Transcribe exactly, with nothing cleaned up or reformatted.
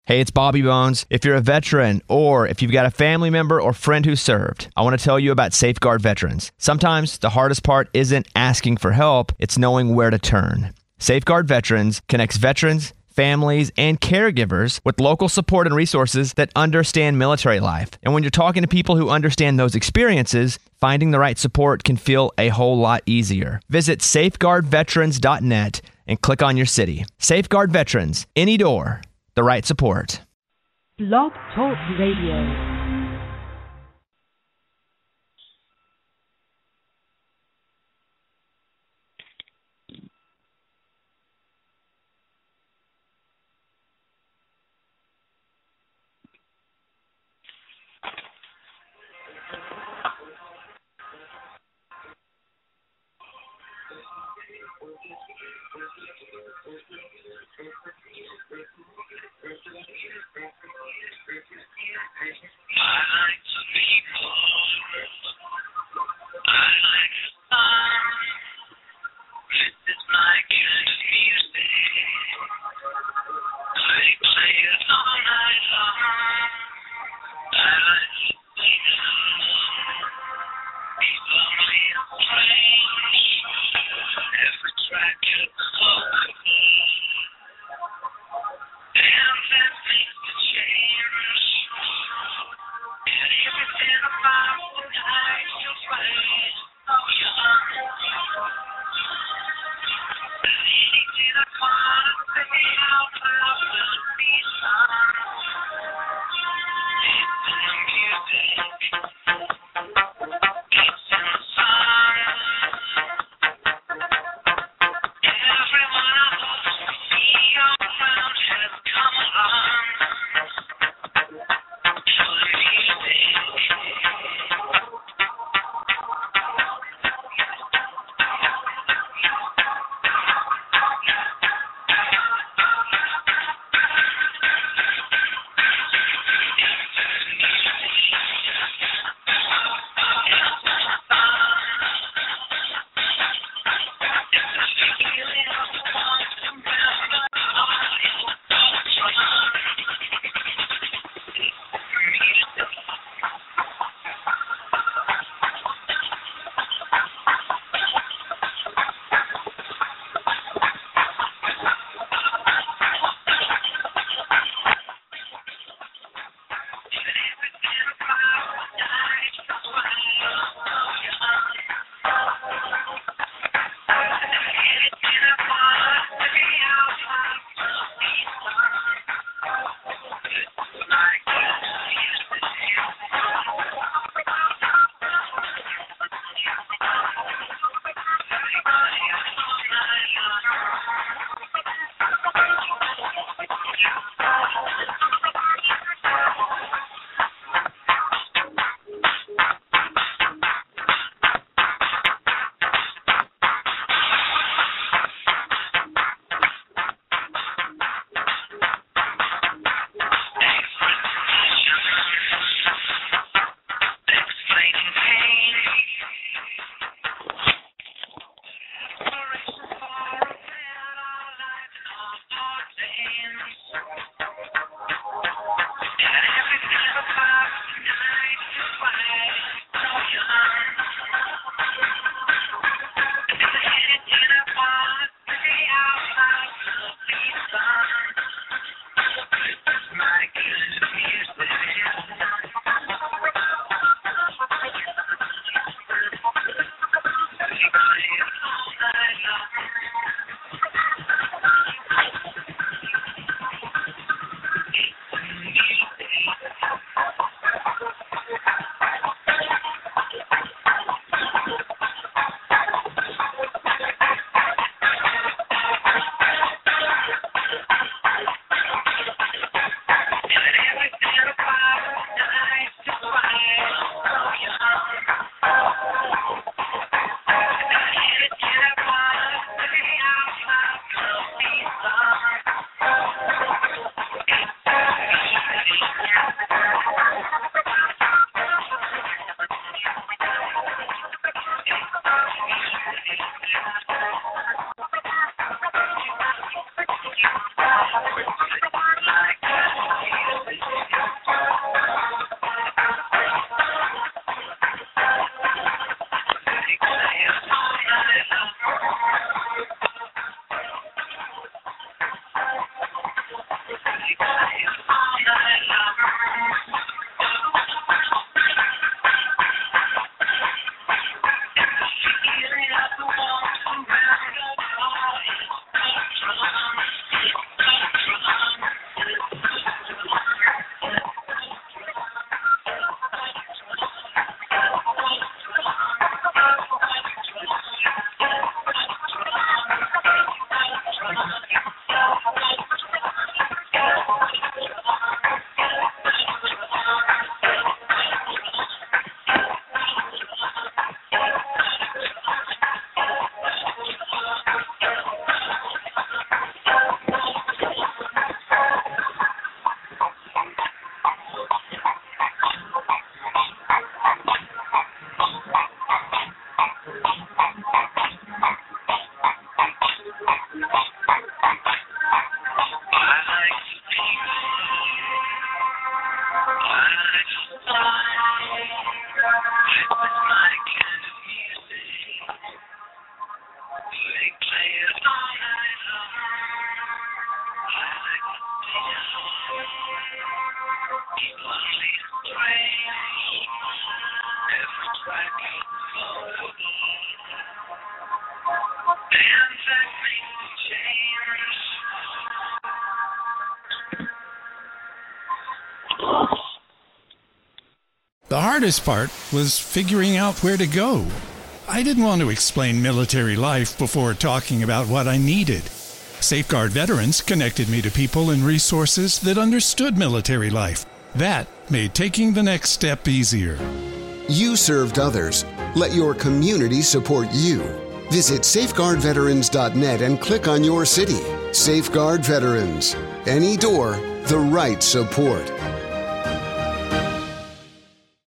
Hey, it's Bobby Bones. If you're a veteran or if you've got a family member or friend who served, I want to tell you about Safeguard Veterans. Sometimes the hardest part isn't asking for help, it's knowing where to turn. Safeguard Veterans connects veterans, families, and caregivers with local support and resources that understand military life. And when you're talking to people who understand those experiences, finding the right support can feel a whole lot easier. Visit safeguard veterans dot net and click on your city. Safeguard Veterans, any door, the right support. Blog Talk Radio. The hardest part was figuring out where to go. I didn't want to explain military life before talking about what I needed. Safeguard Veterans connected me to people and resources that understood military life. That made taking the next step easier. You served others. Let your community support you. Visit safeguard veterans dot net and click on your city. Safeguard Veterans. Any door, the right support.